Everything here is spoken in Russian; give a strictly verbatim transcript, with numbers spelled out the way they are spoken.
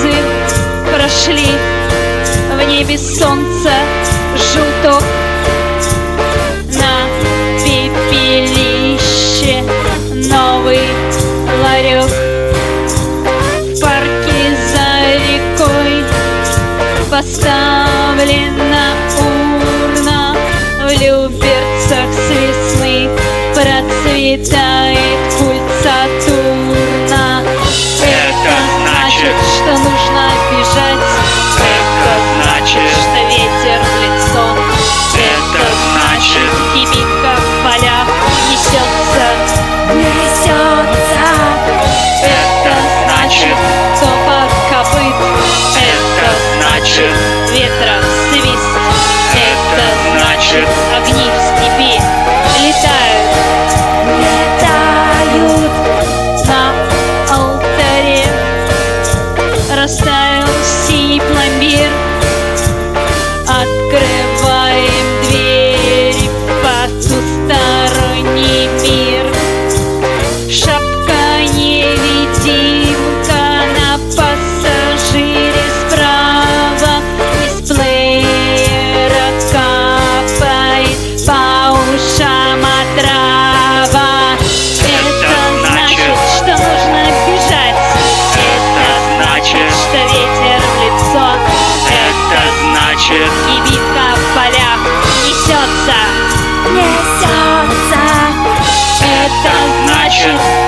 годы прошли, в небе солнце желток, на пепелище новый ларек. В парке за рекой поставлена урна, в люберцах с весны процветает культ Сатурна. Это значит, что нужно бежать, это значит, что ветер в лицо, это значит, кибитка в полях несется, несется. Это значит, топот копыт, это значит, ветра свист, это значит, огни в степи летают, летают. На алтаре растаял синий пломбир, открываем дверь в потусторонний мир. Шапка-невидимка на пассажире справа, из плеера капает по ушам отрава. Это значит, что нужно бежать, это значит, что ветер в лицо, это значит, кибитка в полях несется, несется. Это значит,